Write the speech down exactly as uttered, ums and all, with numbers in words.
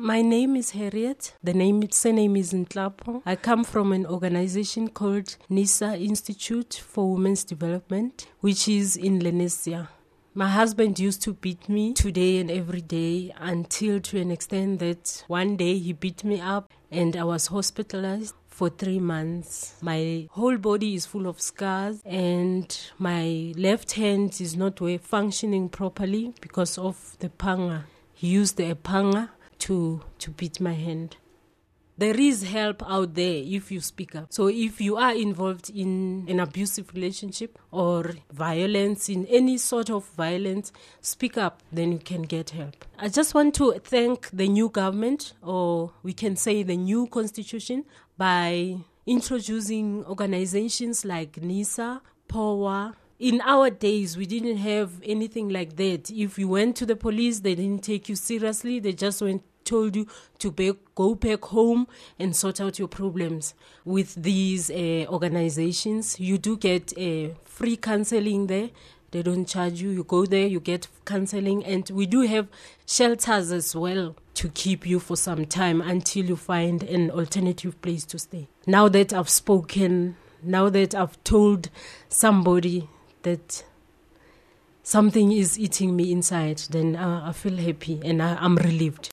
My name is Harriet. The name, surname is Ntlapo. I come from an organization called NISA Institute for Women's Development, which is in Lenesia. My husband used to beat me today and every day until to an extent that one day he beat me up and I was hospitalized for three months. My whole body is full of scars and my left hand is not functioning properly because of the panga. He used the panga to, to beat my hand. There is help out there if you speak up. So if you are involved in an abusive relationship or violence, in any sort of violence, speak up, then you can get help. I just want to thank the new government, or we can say the new constitution, by introducing organizations like NISA, POWA. In our days, we didn't have anything like that. If you went to the police, they didn't take you seriously. They just went told you to be, go back home and sort out your problems. With these uh, organizations, you do get uh, free counseling there. They don't charge you. You go there, you get counseling. And we do have shelters as well to keep you for some time until you find an alternative place to stay. Now that I've spoken, now that I've told somebody that something is eating me inside, then uh, I feel happy and I, I'm relieved.